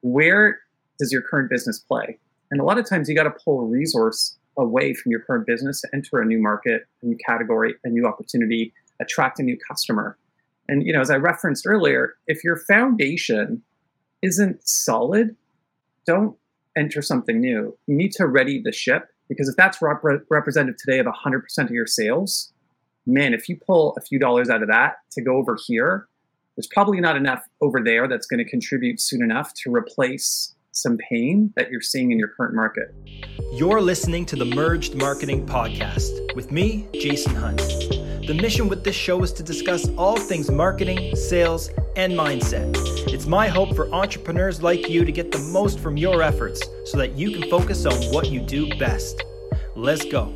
where does your current business play? And a lot of times you got to pull a resource away from your current business to enter a new market, a new category, a new opportunity, attract a new customer. And, as I referenced earlier, if your foundation isn't solid, don't enter something new. You need to ready the ship, because if that's representative today of 100% of your sales, man, if you pull a few dollars out of that to go over here, there's probably not enough over there that's going to contribute soon enough to replace some pain that you're seeing in your current market. You're listening to the Merged Marketing Podcast with me, Jason Hunt. The mission with this show is to discuss all things marketing, sales, and mindset. It's my hope for entrepreneurs like you to get the most from your efforts so that you can focus on what you do best. Let's go.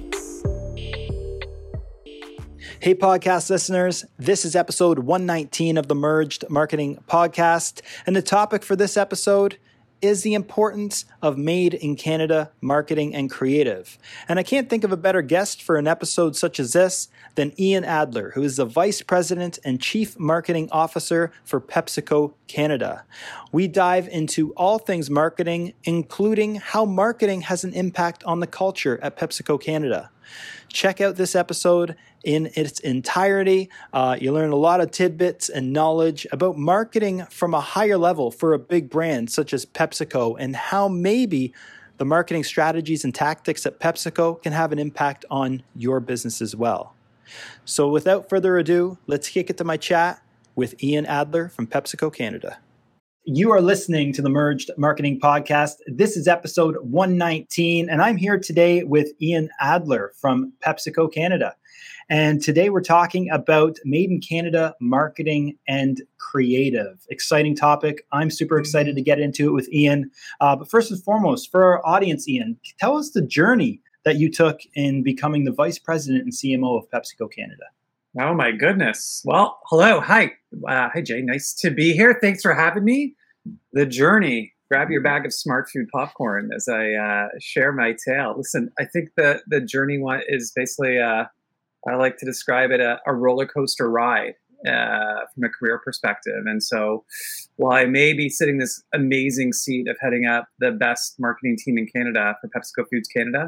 Hey, podcast listeners. This is episode 119 of the Merged Marketing Podcast. And the topic for this episode is the importance of made in Canada marketing and creative. And I can't think of a better guest for an episode such as this than Ian Adler, who is the Vice President and Chief Marketing Officer for PepsiCo Canada. We dive into all things marketing, including how marketing has an impact on the culture at PepsiCo Canada. Check out this episode in its entirety. You learn a lot of tidbits and knowledge about marketing from a higher level for a big brand such as PepsiCo, and how maybe the marketing strategies and tactics at PepsiCo can have an impact on your business as well. So without further ado, let's kick it to my chat with Ian Adler from PepsiCo Canada. You are listening to the Merged Marketing Podcast. This is episode 119, and I'm here today with Ian Adler from PepsiCo Canada. And today we're talking about Made in Canada marketing and creative. Exciting topic. I'm super excited to get into it with Ian. But first and foremost, for our audience, Ian, tell us the journey that you took in becoming the Vice President and CMO of PepsiCo Canada. Oh my goodness. Well, hello. Hi. Hi, Jay. Nice to be here. Thanks for having me. The journey. Grab your bag of Smart Food popcorn as I share my tale. Listen, I think the journey one is basically, I like to describe it a roller coaster ride from a career perspective. And so while I may be sitting this amazing seat of heading up the best marketing team in Canada for PepsiCo Foods Canada,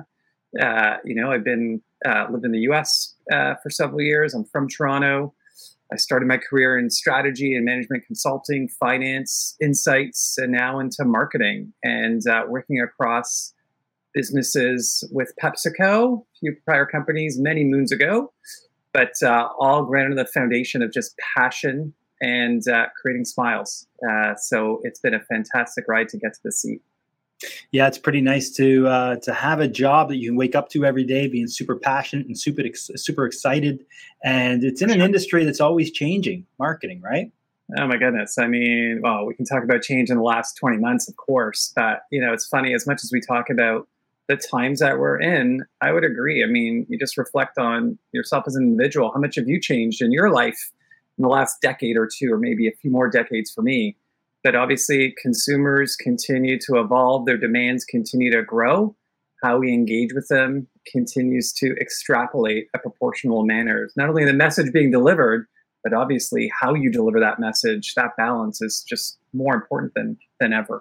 I've been lived in the US for several years. I'm from Toronto. I started my career in strategy and management consulting, finance, insights, and now into marketing, and working across businesses with PepsiCo, a few prior companies many moons ago, but all grounded in the foundation of just passion and creating smiles. So it's been a fantastic ride to get to the seat. Yeah, it's pretty nice to have a job that you can wake up to every day, being super passionate and super excited. And it's in an industry that's always changing, marketing, right? Oh my goodness. I mean, well, we can talk about change in the last 20 months, of course. But, it's funny, as much as we talk about the times that we're in, I would agree. I mean, you just reflect on yourself as an individual. How much have you changed in your life in the last decade or two, or maybe a few more decades for me? But obviously, consumers continue to evolve. Their demands continue to grow. How we engage with them continues to extrapolate a proportional manner. Not only the message being delivered, but obviously how you deliver that message, that balance is just more important than ever.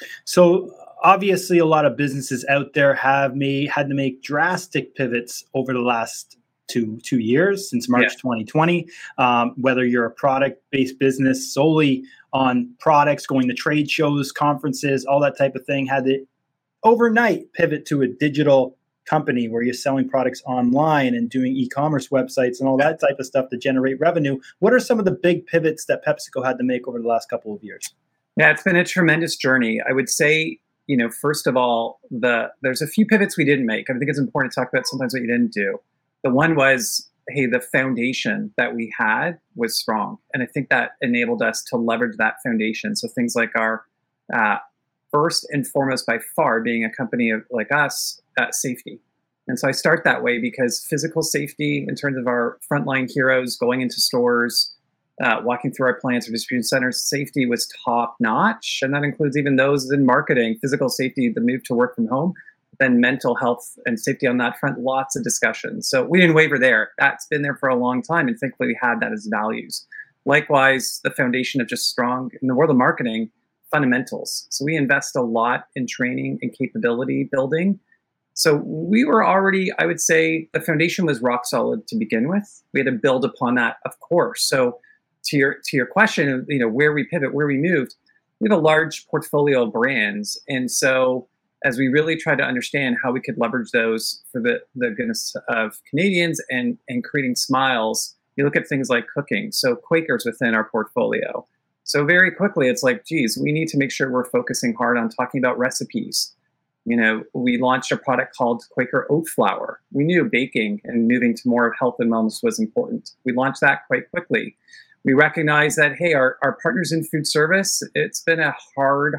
So obviously, a lot of businesses out there had to make drastic pivots over the last two years, since March 2020. Whether you're a product-based business solely on products, going to trade shows, conferences, all that type of thing, had to overnight pivot to a digital company where you're selling products online and doing e-commerce websites and all that type of stuff to generate revenue. What are some of the big pivots that PepsiCo had to make over the last couple of years? Yeah, it's been a tremendous journey. I would say, first of all, there's a few pivots we didn't make. I think it's important to talk about sometimes what you didn't do. The one was, hey, the foundation that we had was strong. And I think that enabled us to leverage that foundation. So things like our first and foremost, by far, being a company like us, safety. And so I start that way because physical safety, in terms of our frontline heroes going into stores, walking through our plants or distribution centers, safety was top notch. And that includes even those in marketing, physical safety, the move to work from home. Then mental health and safety on that front, lots of discussions. So we didn't waver there. That's been there for a long time, and thankfully we had that as values. Likewise, the foundation of just strong, in the world of marketing, fundamentals. So we invest a lot in training and capability building. So we were already, I would say, the foundation was rock solid to begin with. We had to build upon that, of course. So to your question, where we pivot, where we moved, we have a large portfolio of brands, and so as we really try to understand how we could leverage those for the goodness of Canadians and creating smiles, you look at things like cooking. So Quaker's within our portfolio. So very quickly, it's like, geez, we need to make sure we're focusing hard on talking about recipes. We launched a product called Quaker Oat Flour. We knew baking and moving to more health and wellness was important. We launched that quite quickly. We recognize that, hey, our partners in food service, it's been a hard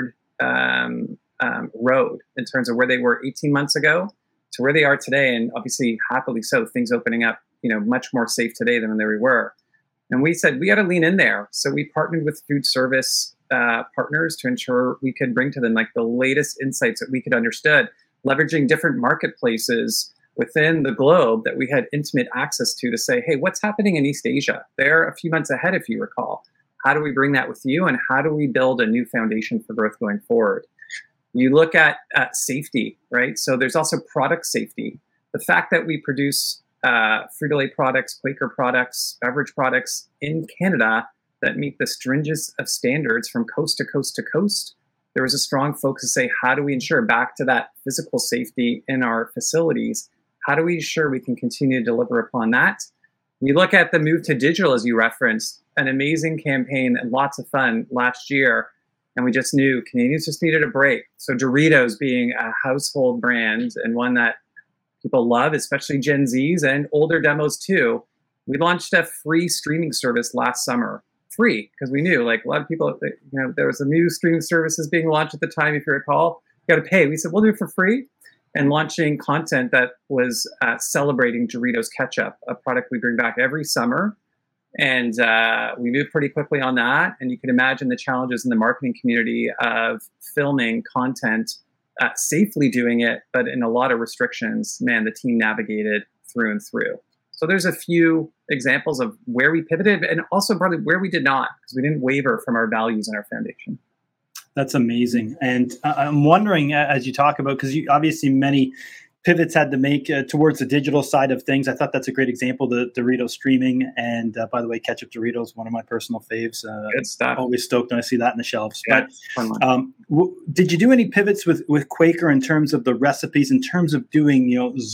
road in terms of where they were 18 months ago to where they are today. And obviously, happily so, things opening up, much more safe today than when they were. And we said, we got to lean in there. So we partnered with food service partners to ensure we could bring to them like the latest insights that we could understand, leveraging different marketplaces within the globe that we had intimate access to say, hey, what's happening in East Asia? They're a few months ahead, if you recall. How do we bring that with you? And how do we build a new foundation for growth going forward? You look at safety, right? So there's also product safety. The fact that we produce Frito-Lay products, Quaker products, beverage products in Canada that meet the stringent of standards from coast to coast to coast, there was a strong focus to say, how do we ensure back to that physical safety in our facilities? How do we ensure we can continue to deliver upon that? We look at the move to digital, as you referenced, an amazing campaign and lots of fun last year. And we just knew Canadians just needed a break. So Doritos being a household brand and one that people love, especially Gen Zs and older demos too. We launched a free streaming service last summer. Free, because we knew like a lot of people, there was a new streaming services being launched at the time, if you recall. You got to pay. We said, we'll do it for free. And launching content that was celebrating Doritos Ketchup, a product we bring back every summer. And we moved pretty quickly on that. And you can imagine the challenges in the marketing community of filming content, safely doing it, but in a lot of restrictions. Man, the team navigated through and through. So there's a few examples of where we pivoted and also probably where we did not, because we didn't waver from our values and our foundation. That's amazing. And I'm wondering, as you talk about, because obviously many pivots had to make towards the digital side of things. I thought that's a great example, the Doritos streaming. And by the way, ketchup Doritos, one of my personal faves. Good stuff. Always stoked when I see that in the shelves. Yeah, but did you do any pivots with Quaker in terms of the recipes, in terms of doing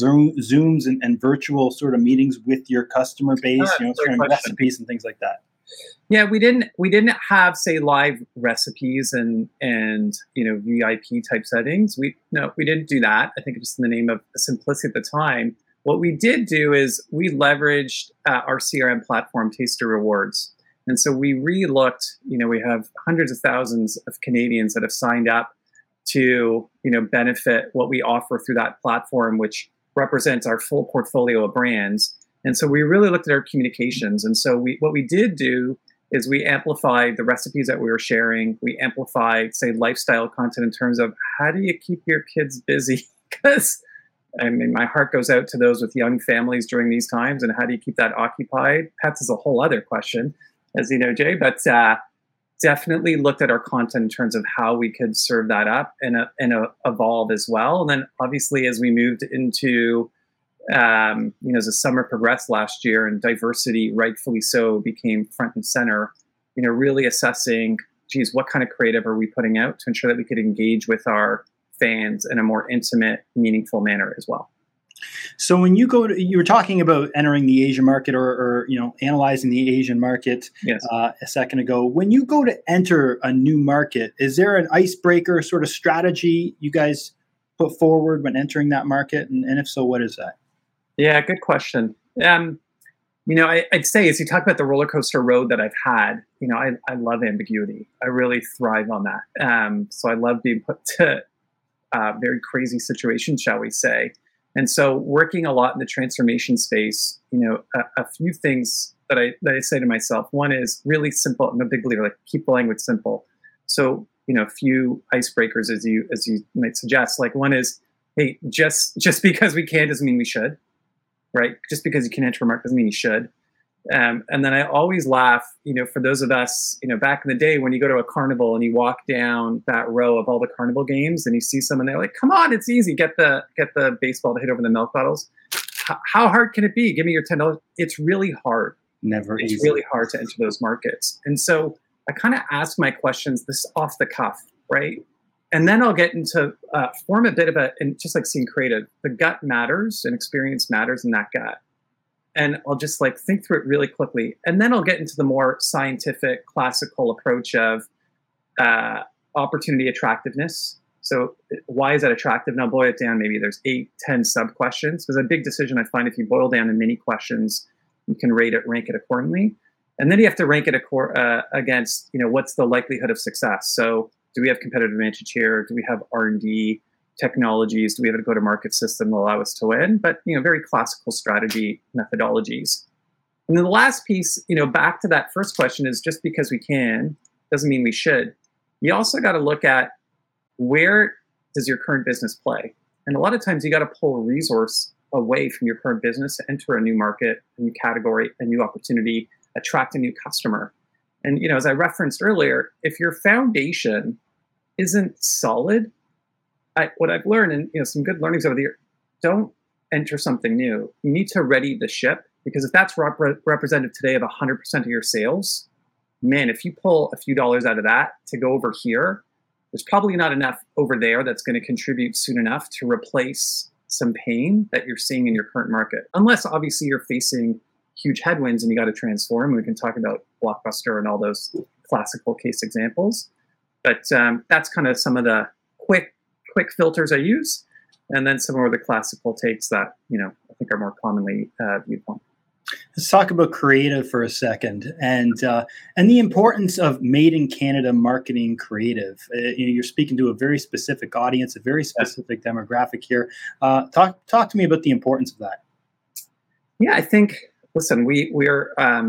Zooms and virtual sort of meetings with your customer base, sharing recipes and things like that? Yeah, we didn't have, say, live recipes and VIP type settings. We didn't do that. I think just in the name of simplicity at the time. What we did do is we leveraged our CRM platform, Taster Rewards, and so we re-looked. We have hundreds of thousands of Canadians that have signed up to benefit what we offer through that platform, which represents our full portfolio of brands. And so we really looked at our communications. And so what we did do is we amplified the recipes that we were sharing. We amplified, say, lifestyle content in terms of how do you keep your kids busy? Because, my heart goes out to those with young families during these times. And how do you keep that occupied? Pets is a whole other question, as you know, Jay. But definitely looked at our content in terms of how we could serve that up and evolve as well. And then obviously as we moved into as the summer progressed last year and diversity, rightfully so, became front and center, really assessing, what kind of creative are we putting out to ensure that we could engage with our fans in a more intimate, meaningful manner as well. So when you were talking about entering the Asian market or analyzing the Asian market. Yes. A second ago. When you go to enter a new market, is there an icebreaker sort of strategy you guys put forward when entering that market? And if so, what is that? Yeah, good question. I'd say as you talk about the roller coaster road that I've had, I love ambiguity. I really thrive on that. So I love being put to very crazy situations, shall we say. And so working a lot in the transformation space, a few things that I say to myself. One is really simple. I'm a big believer, like keep the language simple. So, a few icebreakers as you might suggest. Like one is, hey, just because we can doesn't mean we should. Right? Just because you can enter a market doesn't mean you should. And then I always laugh, for those of us, back in the day when you go to a carnival and you walk down that row of all the carnival games and you see someone, they're like, come on, it's easy. Get the baseball to hit over the milk bottles. How hard can it be? Give me your $10. It's really hard. It's really hard to enter those markets. And so I kind of ask my questions this off the cuff, right? And then I'll get into form a bit of and just like seeing creative, the gut matters and experience matters in that gut. And I'll just like think through it really quickly. And then I'll get into the more scientific, classical approach of opportunity attractiveness. So why is that attractive? And I'll boil it down. Maybe there's 8, 10 sub questions. Because a big decision I find if you boil down to many questions, you can rank it accordingly. And then you have to rank it against, what's the likelihood of success? So do we have competitive advantage here? Do we have R&D technologies? Do we have a go-to-market system that allow us to win? But, very classical strategy methodologies. And then the last piece, back to that first question is just because we can doesn't mean we should. You also got to look at where does your current business play? And a lot of times you got to pull a resource away from your current business to enter a new market, a new category, a new opportunity, attract a new customer. And, as I referenced earlier, if your foundation isn't solid, what I've learned, and some good learnings over the year, don't enter something new. You need to ready the ship, because if that's representative today of 100% of your sales, man, if you pull a few dollars out of that to go over here, there's probably not enough over there that's going to contribute soon enough to replace some pain that you're seeing in your current market. Unless obviously you're facing huge headwinds and you got to transform. We can talk about Blockbuster and all those classical case examples. But that's kind of some of the quick filters I use, and then some more of the classical takes that I think are more commonly viewed upon. Let's talk about creative for a second, and the importance of made in Canada marketing creative. You're speaking to a very specific audience, a very specific demographic here. Talk to me about the importance of that. Yeah, I think. Listen, we're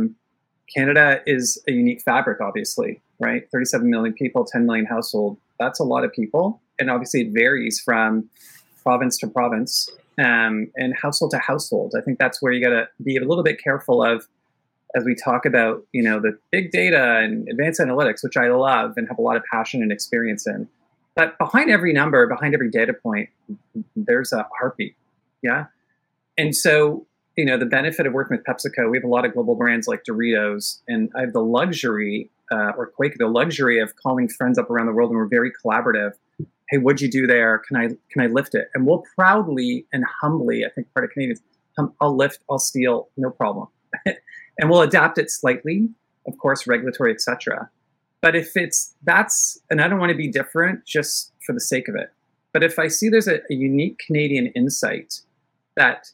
Canada is a unique fabric, obviously, right? 37 million people, 10 million household. That's a lot of people. And obviously it varies from province to province and household to household. I think that's where you got to be a little bit careful of, as we talk about, the big data and advanced analytics, which I love and have a lot of passion and experience in. But behind every number, behind every data point, there's a heartbeat. Yeah. And so, the benefit of working with PepsiCo, we have a lot of global brands like Doritos, and I have the luxury, or Quaker, the luxury of calling friends up around the world, and we're very collaborative. Hey, what'd you do there? Can I lift it? And we'll proudly and humbly, I think part of Canadians, I'll lift, I'll steal, no problem. And we'll adapt it slightly, of course, regulatory, etc. But if and I don't want to be different just for the sake of it. But if I see there's a unique Canadian insight that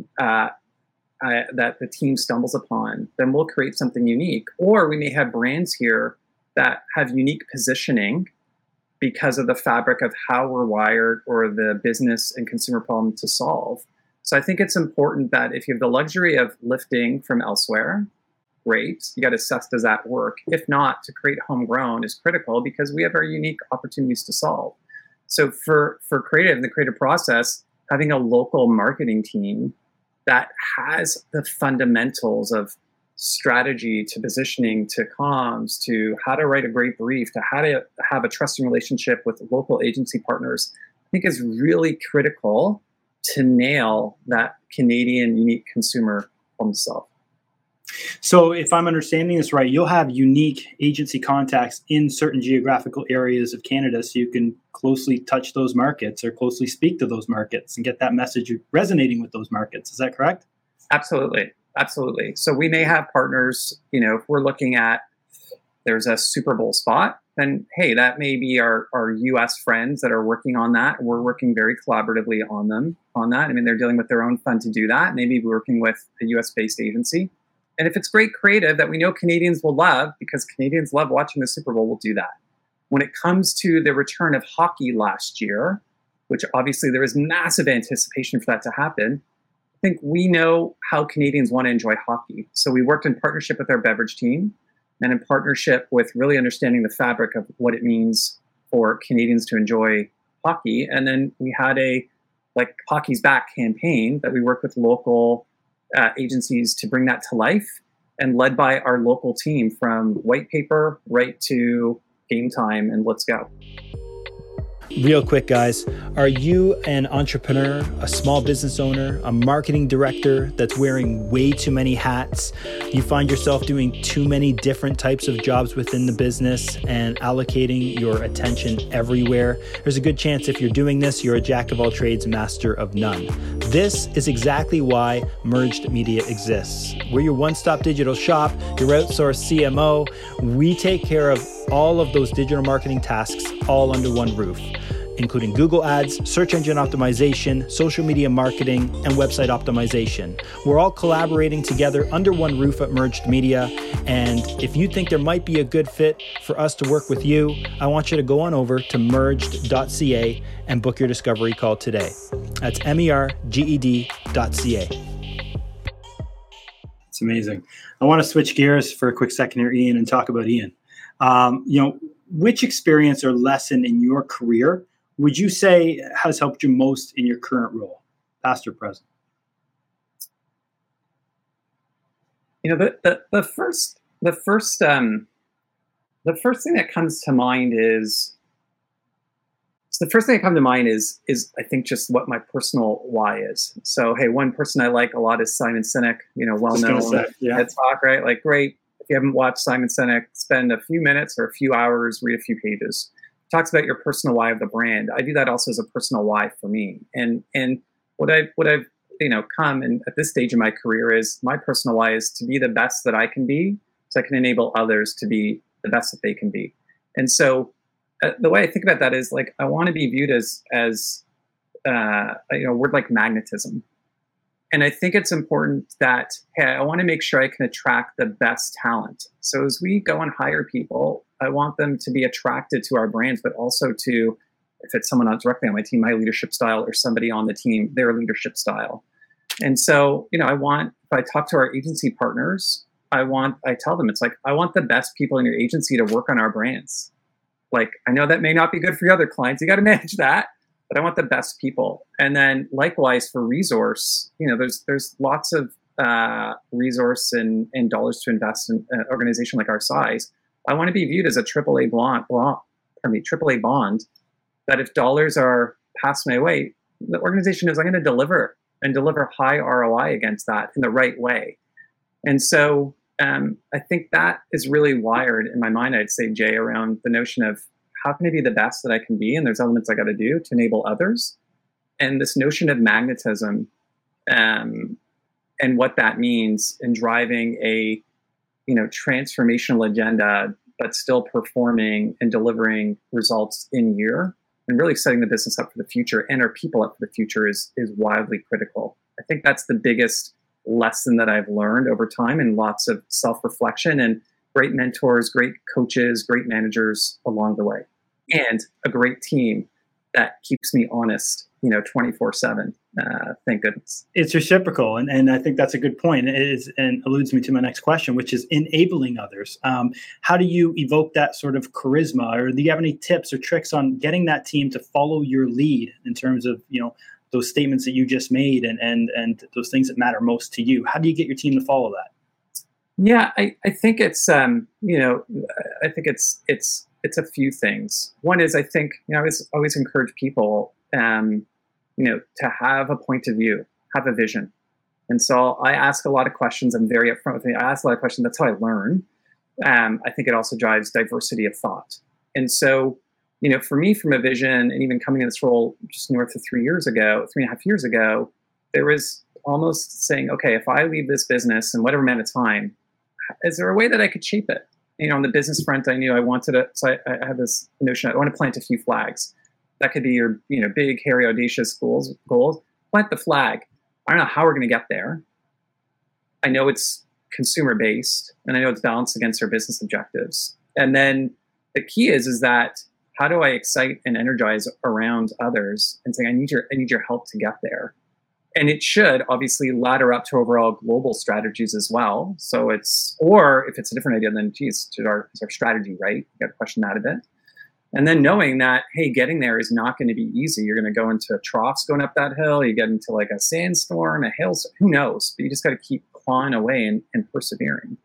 the team stumbles upon, then we'll create something unique. Or we may have brands here that have unique positioning because of the fabric of how we're wired or the business and consumer problem to solve. So I think it's important that if you have the luxury of lifting from elsewhere, great. You got to assess, does that work? If not, to create homegrown is critical because we have our unique opportunities to solve. So for creative, the creative process, having a local marketing team that has the fundamentals of strategy to positioning to comms to how to write a great brief to how to have a trusting relationship with local agency partners, I think is really critical to nail that Canadian unique consumer problem to solve. So if I'm understanding this right, you'll have unique agency contacts in certain geographical areas of Canada so you can closely touch those markets or closely speak to those markets and get that message resonating with those markets. Is that correct? Absolutely. Absolutely. So we may have partners, if we're looking at there's a Super Bowl spot, then, hey, that may be our U.S. friends that are working on that. We're working very collaboratively on that. I mean, they're dealing with their own fund to do that. Maybe we're working with a U.S.-based agency. And if it's great creative that we know Canadians will love, because Canadians love watching the Super Bowl, we'll do that. When it comes to the return of hockey last year, which obviously there was massive anticipation for that to happen, I think we know how Canadians want to enjoy hockey. So we worked in partnership with our beverage team and in partnership with really understanding the fabric of what it means for Canadians to enjoy hockey. And then we had a Hockey's Back campaign that we worked with local agencies to bring that to life. and led by our local team from white paper right to game time and let's go. Real quick, guys, are you an entrepreneur, a small business owner, a marketing director that's wearing way too many hats? You find yourself doing too many different types of jobs within the business and allocating your attention everywhere? There's a good chance if you're doing this, you're a jack of all trades, master of none. This is exactly why Merged Media exists. We're your one-stop digital shop, your outsourced CMO. We take care of all of those digital marketing tasks all under one roof, including Google Ads, search engine optimization, social media marketing, and website optimization. We're all collaborating together under one roof at Merged Media. And if you think there might be a good fit for us to work with you, I want you to go on over to merged.ca and book your discovery call today. That's merged.ca. It's amazing. I want to switch gears for a quick second here, Ian, and talk about Ian. Which experience or lesson in your career would you say has helped you most in your current role, past or present? The first thing that comes to mind is I think just what my personal why is. So, hey, one person I like a lot is Simon Sinek, well-known TED Talk, right? Like, great. If you haven't watched Simon Sinek, spend a few minutes or a few hours, read a few pages. Talks about your personal why of the brand. I do that also as a personal why for me. And what I've come and at this stage in my career is my personal why is to be the best that I can be, so I can enable others to be the best that they can be. And so the way I think about that is like I want to be viewed as a word like magnetism. And I think it's important that, hey, I want to make sure I can attract the best talent. So as we go and hire people, I want them to be attracted to our brands, but also to, if it's someone not directly on my team, my leadership style, or somebody on the team, their leadership style. And so, if I talk to our agency partners, I tell them, it's like, I want the best people in your agency to work on our brands. Like, I know that may not be good for your other clients. You got to manage that. But I want the best people. And then likewise for resource, there's lots of resource and dollars to invest in an organization like our size. I want to be viewed as a AAA bond that if dollars are passed my way, the organization is I'm going to deliver high ROI against that in the right way. And so I think that is really wired in my mind, I'd say, Jay, around the notion of how can I be the best that I can be? And there's elements I got to do to enable others. And this notion of magnetism and what that means in driving a, transformational agenda, but still performing and delivering results in year and really setting the business up for the future and our people up for the future is wildly critical. I think that's the biggest lesson that I've learned over time and lots of self-reflection and great mentors, great coaches, great managers along the way, and a great team that keeps me honest, 24/7. Thank goodness. It's reciprocal. And I think that's a good point. It is, and alludes me to my next question, which is enabling others. How do you evoke that sort of charisma, or do you have any tips or tricks on getting that team to follow your lead in terms of, those statements that you just made and those things that matter most to you? How do you get your team to follow that? Yeah, I think it's, I think it's a few things. One is I think, I always encourage people, to have a point of view, have a vision. And so I ask a lot of questions. I'm very upfront with me. I ask a lot of questions. That's how I learn. I think it also drives diversity of thought. And so, for me, from a vision and even coming in this role just north of 3.5 years ago, there was almost saying, okay, if I leave this business in whatever amount of time, is there a way that I could shape it? On the business front, I knew I wanted to, so I had this notion, I want to plant a few flags. That could be your, big, hairy, audacious goals. Plant the flag. I don't know how we're going to get there. I know it's consumer-based, and I know it's balanced against our business objectives. And then the key is that how do I excite and energize around others and say, I need your help to get there. And it should obviously ladder up to overall global strategies as well. So or if it's a different idea, then is our strategy, right? You got to question that a bit. And then knowing that, hey, getting there is not going to be easy. You're going to go into troughs going up that hill. You get into like a sandstorm, a hailstorm, who knows? But you just got to keep clawing away and persevering.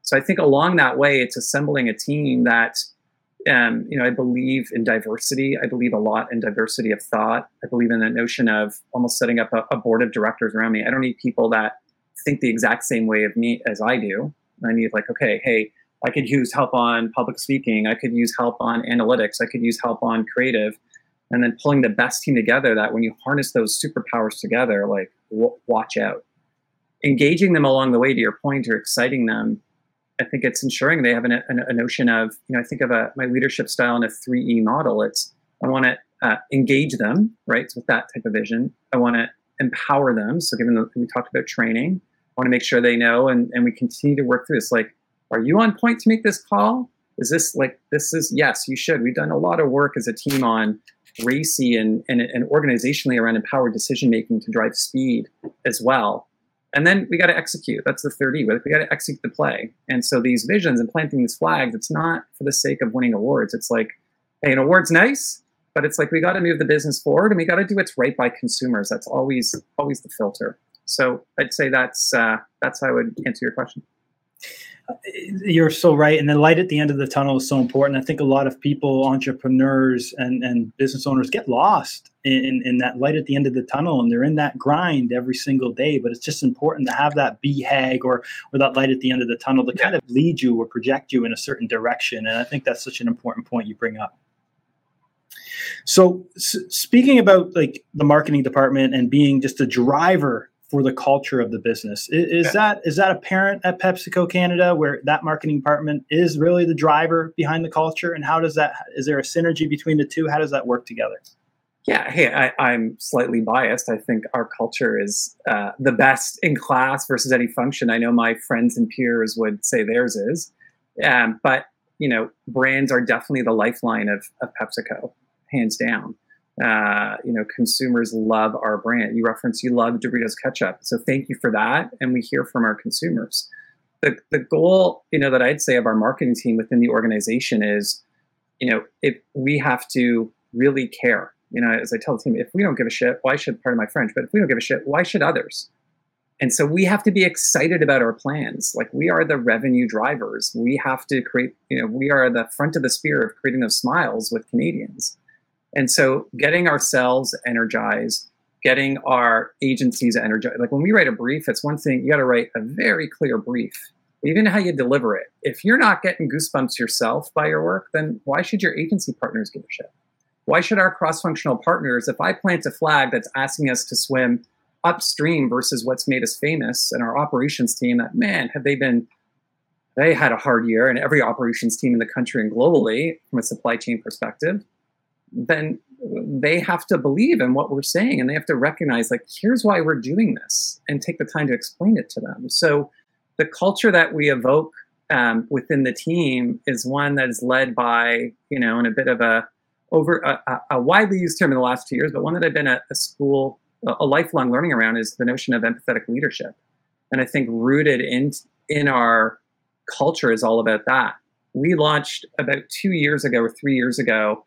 So I think along that way, it's assembling a team that, I believe in diversity. I believe a lot in diversity of thought. I believe in the notion of almost setting up a board of directors around me. I don't need people that think the exact same way of me as I do. I need okay, hey, I could use help on public speaking. I could use help on analytics. I could use help on creative. And then pulling the best team together that when you harness those superpowers together, watch out. Engaging them along the way, to your point, or exciting them, I think it's ensuring they have a notion of, I think of my leadership style in a 3E model. I want to engage them, right? So with that type of vision, I want to empower them. So we talked about training, I want to make sure they know, and we continue to work through this. Are you on point to make this call? Is this yes, you should. We've done a lot of work as a team on RACI and organizationally around empowered decision-making to drive speed as well. And then we got to execute. That's the third E. We got to execute the play. And so these visions and planting these flags, it's not for the sake of winning awards. It's hey, an award's nice, but it's we got to move the business forward and we got to do what's right by consumers. That's always the filter. So I'd say that's how I would answer your question. You're so right. And the light at the end of the tunnel is so important. I think a lot of people, entrepreneurs and business owners, get lost in that light at the end of the tunnel, and they're in that grind every single day. But it's just important to have that BHAG or that light at the end of the tunnel to kind of lead you or project you in a certain direction. And I think that's such an important point you bring up. So speaking about the marketing department and being just a driver for the culture of the business, is that apparent at PepsiCo Canada, where that marketing department is really the driver behind the culture? And how does that? Is there a synergy between the two? How does that work together? Yeah, hey, I'm slightly biased. I think our culture is the best in class versus any function. I know my friends and peers would say theirs is, but brands are definitely the lifeline of PepsiCo, hands down. Consumers love our brand. You love Doritos ketchup. So thank you for that. And we hear from our consumers. The goal, that I'd say of our marketing team within the organization is, if we have to really care, as I tell the team, if we don't give a shit, why should, pardon my French, but if we don't give a shit, why should others? And so we have to be excited about our plans. We are the revenue drivers. We have to create, we are the front of the spear of creating those smiles with Canadians. And so getting ourselves energized, getting our agencies energized. When we write a brief, it's one thing, you got to write a very clear brief, even how you deliver it. If you're not getting goosebumps yourself by your work, then why should your agency partners give a shit? Why should our cross-functional partners, if I plant a flag that's asking us to swim upstream versus what's made us famous, and our operations team, that, man, they had a hard year, and every operations team in the country and globally from a supply chain perspective, then they have to believe in what we're saying, and they have to recognize, here's why we're doing this, and take the time to explain it to them. So the culture that we evoke within the team is one that is led by, in a bit of a widely used term in the last 2 years, but one that I've been at a lifelong learning around, is the notion of empathetic leadership. And I think rooted in our culture is all about that. We launched about 2 years ago or 3 years ago,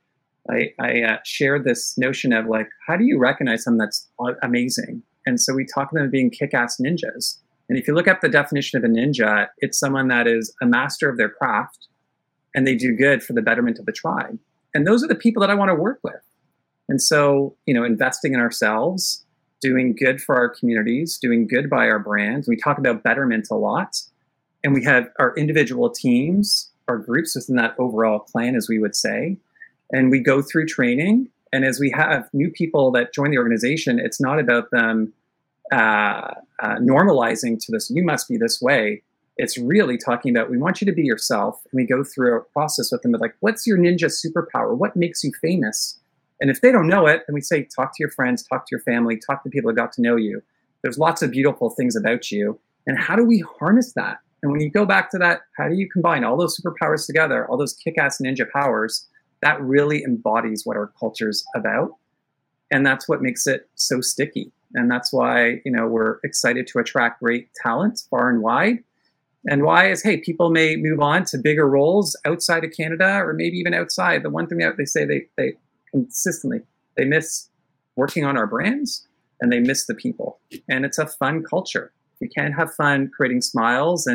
I shared this notion of how do you recognize someone that's amazing? And so we talk about them being kick-ass ninjas. And if you look up the definition of a ninja, it's someone that is a master of their craft and they do good for the betterment of the tribe. And those are the people that I want to work with. And so, investing in ourselves, doing good for our communities, doing good by our brands. We talk about betterment a lot. And we have our individual teams, our groups within that overall plan, as we would say. And we go through training. And as we have new people that join the organization, it's not about them normalizing to this, you must be this way. It's really talking about, we want you to be yourself. And we go through a process with them of what's your ninja superpower? What makes you famous? And if they don't know it, then we say, talk to your friends, talk to your family, talk to people that got to know you. There's lots of beautiful things about you. And how do we harness that? And when you go back to that, how do you combine all those superpowers together, all those kick-ass ninja powers? That really embodies what our culture's about. And that's what makes it so sticky. And that's why, we're excited to attract great talent far and wide. And why is, hey, people may move on to bigger roles outside of Canada or maybe even outside. The one thing that they say they consistently, they miss working on our brands and they miss the people. And it's a fun culture. You can't have fun creating smiles and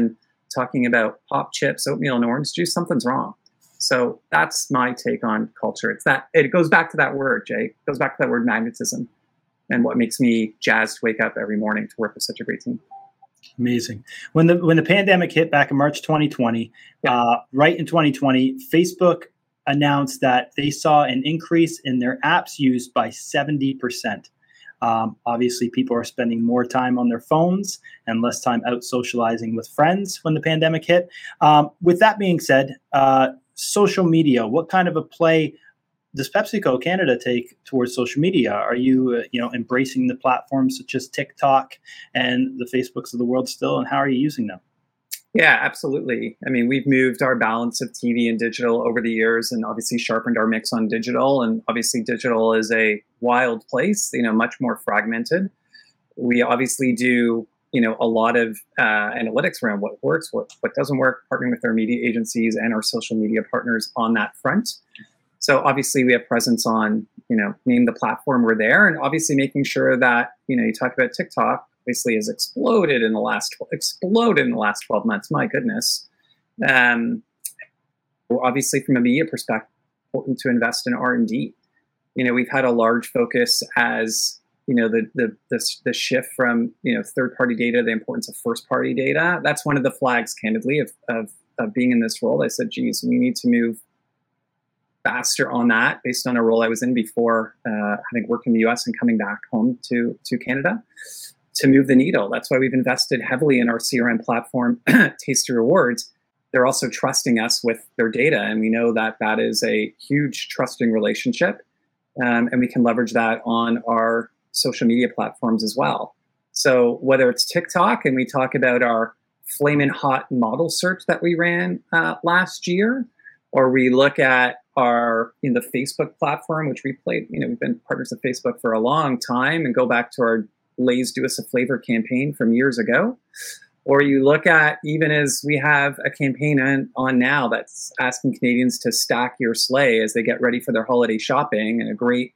talking about pop chips, oatmeal, and orange juice, something's wrong. So that's my take on culture. It's that it goes back to that word, Jay. It goes back to that word magnetism, and what makes me jazzed to wake up every morning to work with such a great team. Amazing. When the pandemic hit back in March 2020, right in 2020, Facebook announced that they saw an increase in their apps used by 70%. Obviously, people are spending more time on their phones and less time out socializing with friends when the pandemic hit. With that being said, social media, what kind of a play does PepsiCo Canada take towards social media? Are you, embracing the platforms such as TikTok and the Facebooks of the world still, and how are you using them? Yeah, absolutely. I mean, we've moved our balance of TV and digital over the years and obviously sharpened our mix on digital. And obviously digital is a wild place, much more fragmented. We obviously do, a lot of analytics around what works, what doesn't work, partnering with our media agencies and our social media partners on that front. So obviously we have presence on, name the platform, we're there. And obviously making sure that, you talk about TikTok, obviously has exploded in the last 12 months. My goodness. Obviously from a media perspective, important to invest in R&D. We've had a large focus as, the shift from, third-party data, the importance of first-party data. That's one of the flags, candidly, of being in this role. I said, geez, we need to move faster on that based on a role I was in before having worked in the US and coming back home to Canada to move the needle. That's why we've invested heavily in our CRM platform, Tasty Rewards. They're also trusting us with their data. And we know that that is a huge trusting relationship. And we can leverage that on our social media platforms as well. So whether it's TikTok, and we talk about our flamin' hot model search that we ran last year, or we look at our the Facebook platform, which we've been partners with Facebook for a long time, and go back to our Lay's Do Us a Flavor campaign from years ago. Or you look at, even as we have a campaign on now that's asking Canadians to stack your sleigh as they get ready for their holiday shopping, and a great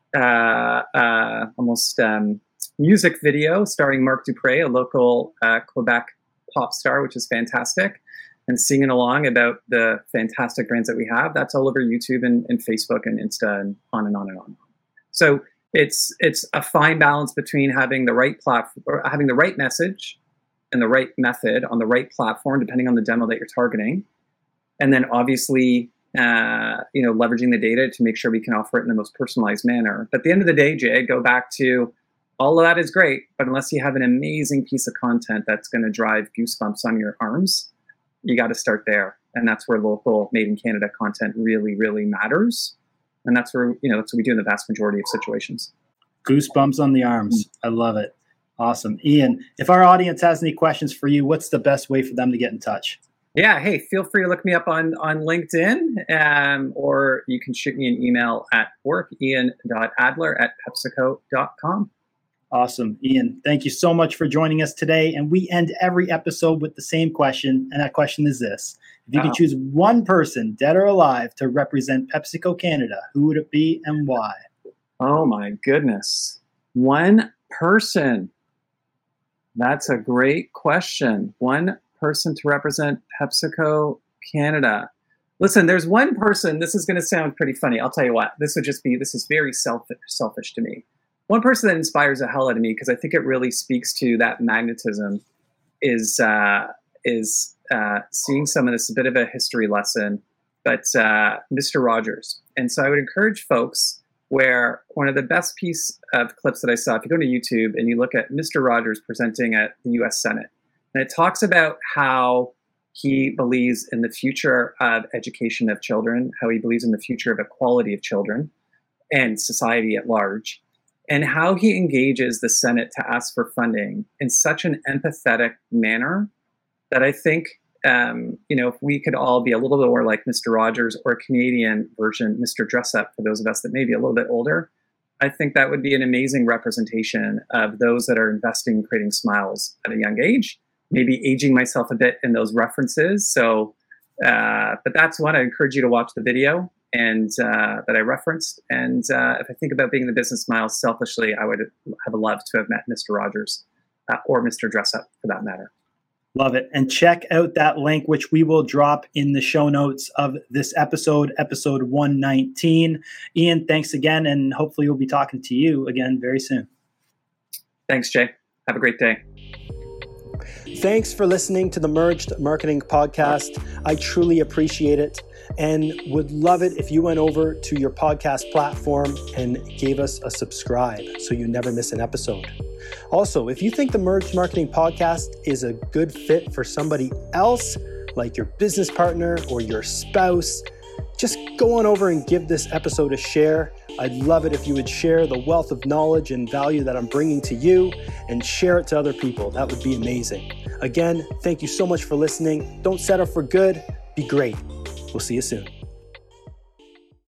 music video starring Marc Dupré, a local Quebec pop star, which is fantastic, and singing along about the fantastic brands that we have. That's all over YouTube and Facebook and Insta and on and on and on. So it's a fine balance between having the right platform, or having the right message and the right method on the right platform, depending on the demo that you're targeting. And then obviously, leveraging the data to make sure we can offer it in the most personalized manner. But at the end of the day, Jay, go back to all of that is great, but unless you have an amazing piece of content that's going to drive goosebumps on your arms, you got to start there. And that's where local made in Canada content really, really matters. And that's where, that's what we do in the vast majority of situations. Goosebumps on the arms. I love it. Awesome. Ian, if our audience has any questions for you, what's the best way for them to get in touch? Yeah. Hey, feel free to look me up on LinkedIn, or you can shoot me an email at work, ian.adler@pepsico.com. Awesome. Ian, thank you so much for joining us today. And we end every episode with the same question. And that question is this: if you could choose one person, dead or alive, to represent PepsiCo Canada, who would it be and why? Oh my goodness. One person. That's a great question. One person to represent PepsiCo Canada. Listen, there's one person, this is going to sound pretty funny. I'll tell you what, this is very selfish to me. One person that inspires the hell out of me, because I think it really speaks to that magnetism, is seeing some of this, a bit of a history lesson, but Mr. Rogers. And so I would encourage folks, where one of the best piece of clips that I saw, if you go to YouTube and you look at Mr. Rogers presenting at the US Senate, and it talks about how he believes in the future of education of children, how he believes in the future of equality of children and society at large, and how he engages the Senate to ask for funding in such an empathetic manner that I think, if we could all be a little bit more like Mr. Rogers, or a Canadian version, Mr. Dressup, for those of us that may be a little bit older, I think that would be an amazing representation of those that are investing in creating smiles at a young age, maybe aging myself a bit in those references. So, but that's one. I encourage you to watch the video and that I referenced. And if I think about being in the business smiles selfishly, I would have loved to have met Mr. Rogers or Mr. Dressup, for that matter. Love it. And check out that link, which we will drop in the show notes of this episode 119. Ian, thanks again. And hopefully we'll be talking to you again very soon. Thanks, Jay. Have a great day. Thanks for listening to the Merged Marketing Podcast. I truly appreciate it and would love it if you went over to your podcast platform and gave us a subscribe so you never miss an episode. Also, if you think the Merged Marketing Podcast is a good fit for somebody else, like your business partner or your spouse, just go on over and give this episode a share. I'd love it if you would share the wealth of knowledge and value that I'm bringing to you and share it to other people. That would be amazing. Again, thank you so much for listening. Don't settle for good. Be great. We'll see you soon.